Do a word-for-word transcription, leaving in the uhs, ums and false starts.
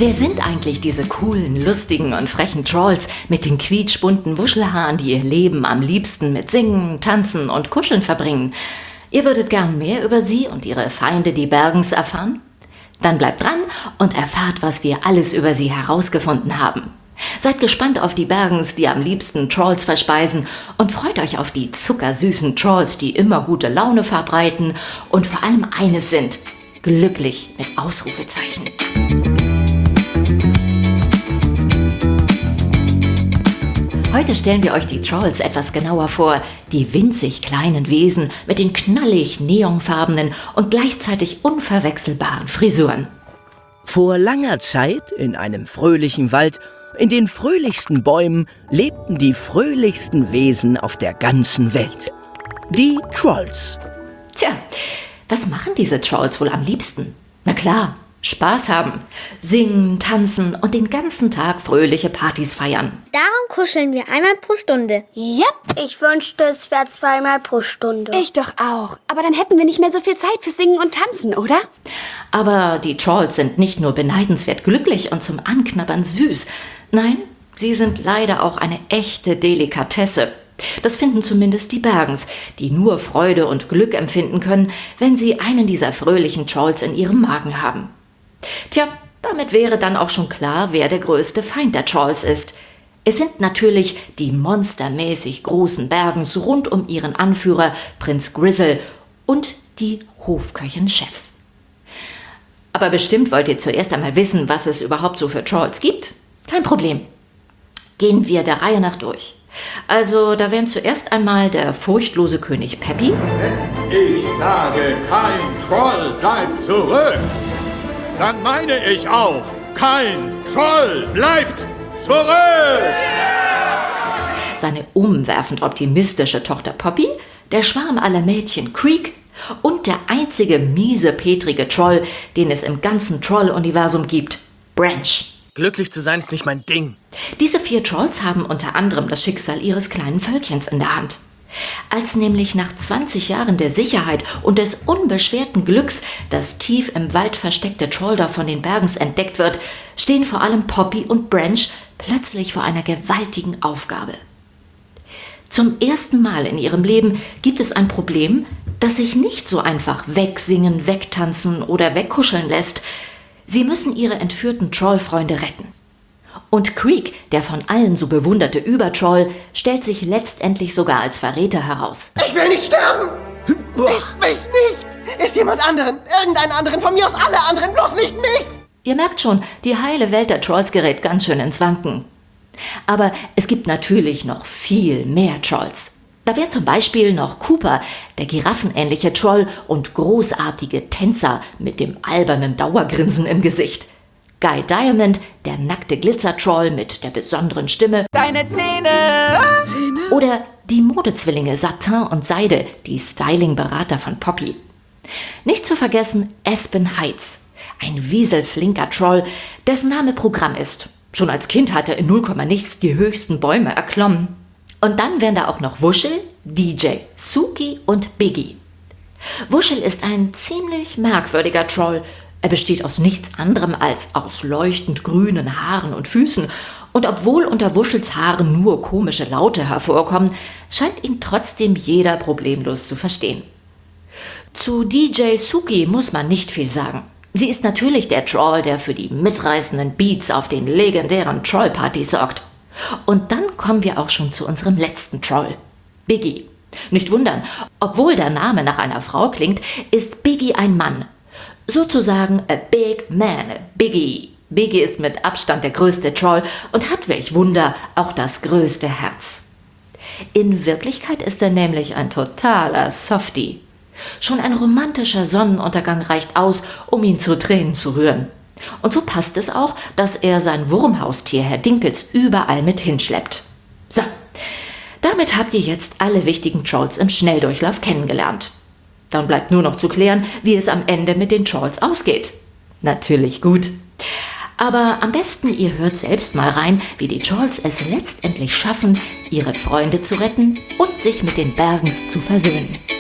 Wer sind eigentlich diese coolen, lustigen und frechen Trolls mit den quietschbunten Wuschelhaaren, die ihr Leben am liebsten mit Singen, Tanzen und Kuscheln verbringen? Ihr würdet gern mehr über sie und ihre Feinde, die Bergens, erfahren? Dann bleibt dran und erfahrt, was wir alles über sie herausgefunden haben. Seid gespannt auf die Bergens, die am liebsten Trolls verspeisen, und freut euch auf die zuckersüßen Trolls, die immer gute Laune verbreiten und vor allem eines sind: glücklich mit Ausrufezeichen. Heute stellen wir euch die Trolls etwas genauer vor, die winzig kleinen Wesen mit den knallig neonfarbenen und gleichzeitig unverwechselbaren Frisuren. Vor langer Zeit, in einem fröhlichen Wald, in den fröhlichsten Bäumen, lebten die fröhlichsten Wesen auf der ganzen Welt. Die Trolls. Tja, was machen diese Trolls wohl am liebsten? Na klar, Spaß haben, singen, tanzen und den ganzen Tag fröhliche Partys feiern. Darum kuscheln wir einmal pro Stunde. Yep. Ich wünschte, es wäre zweimal pro Stunde. Ich doch auch. Aber dann hätten wir nicht mehr so viel Zeit für Singen und Tanzen, oder? Aber die Trolls sind nicht nur beneidenswert glücklich und zum Anknabbern süß. Nein, sie sind leider auch eine echte Delikatesse. Das finden zumindest die Bergens, die nur Freude und Glück empfinden können, wenn sie einen dieser fröhlichen Trolls in ihrem Magen haben. Tja, damit wäre dann auch schon klar, wer der größte Feind der Trolls ist. Es sind natürlich die monstermäßig großen Bergens rund um ihren Anführer Prinz Grizzle und die Hofköchin Chef. Aber bestimmt wollt ihr zuerst einmal wissen, was es überhaupt so für Trolls gibt? Kein Problem. Gehen wir der Reihe nach durch. Also, da wären zuerst einmal der furchtlose König Peppy. Ich sage, kein Troll bleibt zurück. Dann meine ich auch, kein Troll bleibt zurück. Seine umwerfend optimistische Tochter Poppy, der Schwarm aller Mädchen Creek und der einzige miese, petrige Troll, den es im ganzen Troll-Universum gibt, Branch. Glücklich zu sein ist nicht mein Ding. Diese vier Trolls haben unter anderem das Schicksal ihres kleinen Völkchens in der Hand. Als nämlich nach zwanzig Jahren der Sicherheit und des unbeschwerten Glücks das tief im Wald versteckte Trolldorf von den Bergens entdeckt wird, stehen vor allem Poppy und Branch plötzlich vor einer gewaltigen Aufgabe. Zum ersten Mal in ihrem Leben gibt es ein Problem, das sich nicht so einfach wegsingen, wegtanzen oder wegkuscheln lässt. Sie müssen ihre entführten Trollfreunde retten. Und Creek, der von allen so bewunderte Übertroll, stellt sich letztendlich sogar als Verräter heraus. Ich will nicht sterben! Ist mich nicht! Ist jemand anderen, irgendeinen anderen, von mir aus alle anderen, bloß nicht mich! Ihr merkt schon, die heile Welt der Trolls gerät ganz schön ins Wanken. Aber es gibt natürlich noch viel mehr Trolls. Da wären zum Beispiel noch Cooper, der giraffenähnliche Troll und großartige Tänzer mit dem albernen Dauergrinsen im Gesicht. Guy Diamond, der nackte Glitzer-Troll mit der besonderen Stimme. Deine Zähne! Zähne? Oder die Modezwillinge Satin und Seide, die Styling-Berater von Poppy. Nicht zu vergessen Aspen Heights, ein wieselflinker Troll, dessen Name Programm ist. Schon als Kind hat er in null Komma nichts die höchsten Bäume erklommen. Und dann wären da auch noch Wuschel, D J, Suki und Biggie. Wuschel ist ein ziemlich merkwürdiger Troll. Er besteht aus nichts anderem als aus leuchtend grünen Haaren und Füßen. Und obwohl unter Wuschels Haaren nur komische Laute hervorkommen, scheint ihn trotzdem jeder problemlos zu verstehen. Zu D J Suki muss man nicht viel sagen. Sie ist natürlich der Troll, der für die mitreißenden Beats auf den legendären Trollpartys sorgt. Und dann kommen wir auch schon zu unserem letzten Troll, Biggie. Nicht wundern, obwohl der Name nach einer Frau klingt, ist Biggie ein Mann. Sozusagen a big man, a Biggie. Biggie ist mit Abstand der größte Troll und hat, welch Wunder, auch das größte Herz. In Wirklichkeit ist er nämlich ein totaler Softie. Schon ein romantischer Sonnenuntergang reicht aus, um ihn zu Tränen zu rühren. Und so passt es auch, dass er sein Wurmhaustier Herr Dinkels überall mit hinschleppt. So, damit habt ihr jetzt alle wichtigen Trolls im Schnelldurchlauf kennengelernt. Dann bleibt nur noch zu klären, wie es am Ende mit den Trolls ausgeht. Natürlich gut. Aber am besten ihr hört selbst mal rein, wie die Trolls es letztendlich schaffen, ihre Freunde zu retten und sich mit den Bergens zu versöhnen.